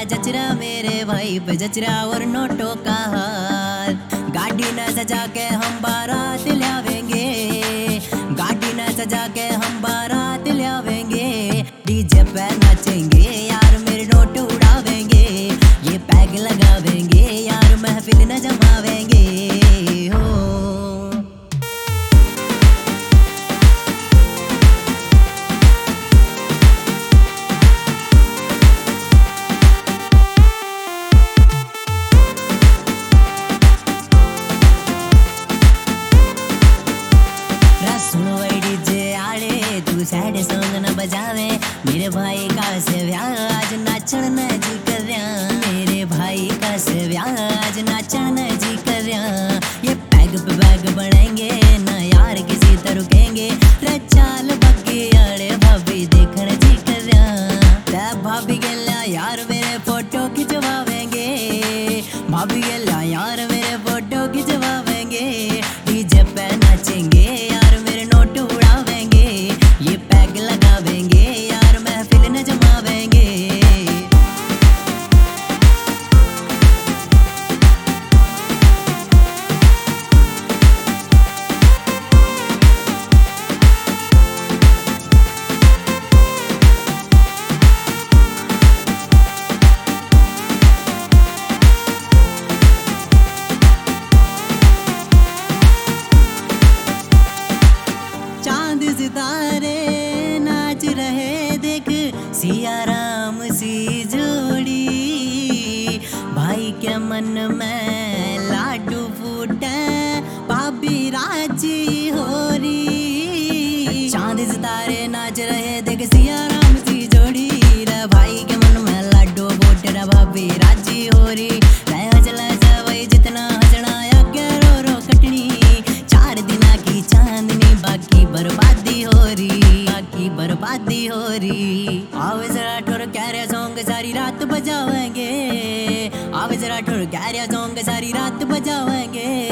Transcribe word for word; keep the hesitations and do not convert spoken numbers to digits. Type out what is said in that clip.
जचरा मेरे भाई पे जचरा और नोटों का हाल। गाड़ी न सजा के हम बारात लावेंगे, गाड़ी न सजा के हम बारात लावेंगे। डीजे पे नाचेंगे यार मेरे नोट उड़ावेंगे, ये पैग लगावेंगे यार महफिल न जमावेंगे हो। सुनो भाई डीजे आड़े तू सैड सॉन्ग न बजावे, मेरे भाई का से ब्याह आज नाचन जी कर रहा, मेरे भाई का से ब्याह आज नाचन जी कर रहा। ये पैग पे बैग बढ़ेंगे ना यार किसी तरह रुकेंगे, रे चाल बग्गे आड़े भाभी देखने जी कर रहा। भाभी गेला यार मेरे फोटो खिंचवावेंगे, भाभी गेला यार मेरे फोटो खिंचवावेंगे। डीजे पे नाचेंगे यार मेरे नोट उड़ावेंगे, ये पैग लगावेंगे यार महफिल न जमावेंगे। सितारे नाच रहे देख सिया राम सी जोड़ी, भाई के मन में लाडू फूटे भाभी राजी हो रही। चांद सितारे नाच रहे देख सिया राम सी जोड़ी, रे भाई के मन में लाडू फूटे रे भाभी राजी हो रही। रे हजला वही जितना हंसना आगे रो रो कटनी, चार दिना की चांदनी बाकी बर्बादी हो रही, बाकी बर्बादी हो रही। आवे जरा ठोर कैरिया सॉन्ग सारी रात बजावेंगे, आवे जरा ठोर कैरिया सॉन्ग सारी रात बजावेंगे।